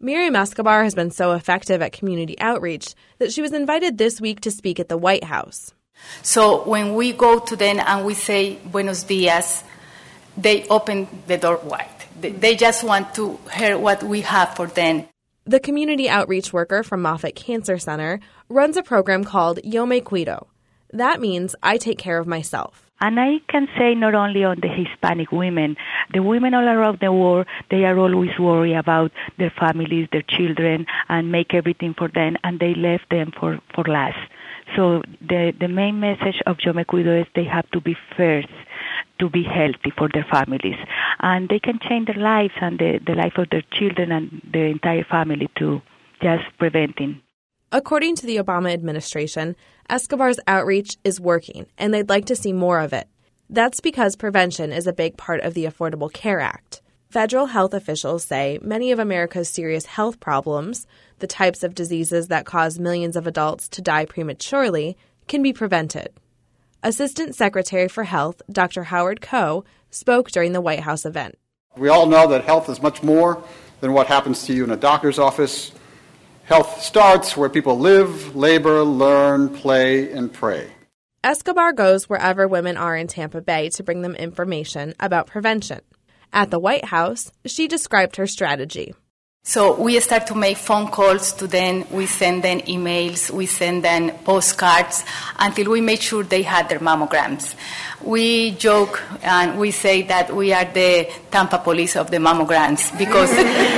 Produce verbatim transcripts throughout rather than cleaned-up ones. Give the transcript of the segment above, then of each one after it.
Miriam Escobar has been so effective at community outreach that she was invited this week to speak at the White House. So when we go to them and we say, buenos dias, they open the door wide. They just want to hear what we have for them. The community outreach worker from Moffitt Cancer Center runs a program called Yo Me Cuido. That means I take care of myself. And I can say not only on the Hispanic women, the women all around the world, they are always worried about their families, their children, and make everything for them, and they left them for, for last. So the, the main message of Yo Me Cuido is they have to be first to be healthy for their families. And they can change their lives and the, the life of their children and their entire family too, just preventing. According to the Obama administration, Escobar's outreach is working, and they'd like to see more of it. That's because prevention is a big part of the Affordable Care Act. Federal health officials say many of America's serious health problems, the types of diseases that cause millions of adults to die prematurely, can be prevented. Assistant Secretary for Health, Doctor Howard Koh, spoke during the White House event. We all know that health is much more than what happens to you in a doctor's office. Health starts where people live, labor, learn, play, and pray. Escobar goes wherever women are in Tampa Bay to bring them information about prevention. At the White House, she described her strategy. So we start to make phone calls to them, we send them emails, we send them postcards until we make sure they had their mammograms. We joke and we say that we are the Tampa police of the mammograms because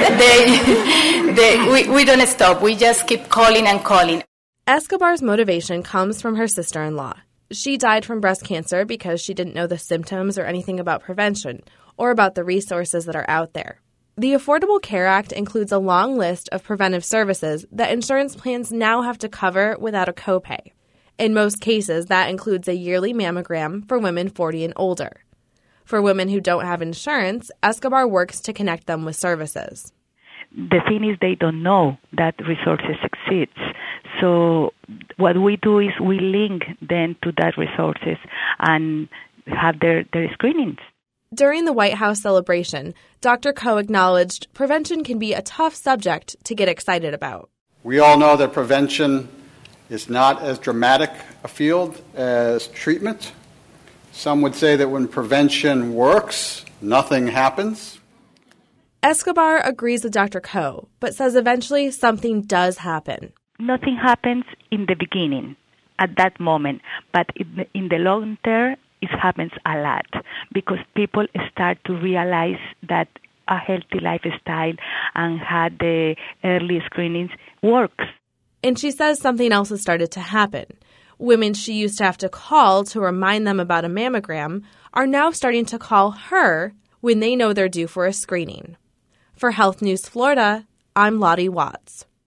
they, they, we, we don't stop. We just keep calling and calling. Escobar's motivation comes from her sister-in-law. She died from breast cancer because she didn't know the symptoms or anything about prevention or about the resources that are out there. The Affordable Care Act includes a long list of preventive services that insurance plans now have to cover without a copay. In most cases, that includes a yearly mammogram for women forty and older. For women who don't have insurance, Escobar works to connect them with services. The thing is they don't know that resources exist. So what we do is we link them to that resources and have their, their screenings. During the White House celebration, Doctor Koh acknowledged prevention can be a tough subject to get excited about. We all know that prevention is not as dramatic a field as treatment. Some would say that when prevention works, nothing happens. Escobar agrees with Doctor Koh, but says eventually something does happen. Nothing happens in the beginning, at that moment, but in the long term, it happens a lot because people start to realize that a healthy lifestyle and had the early screenings works. And she says something else has started to happen. Women she used to have to call to remind them about a mammogram are now starting to call her when they know they're due for a screening. For Health News Florida, I'm Lottie Watts.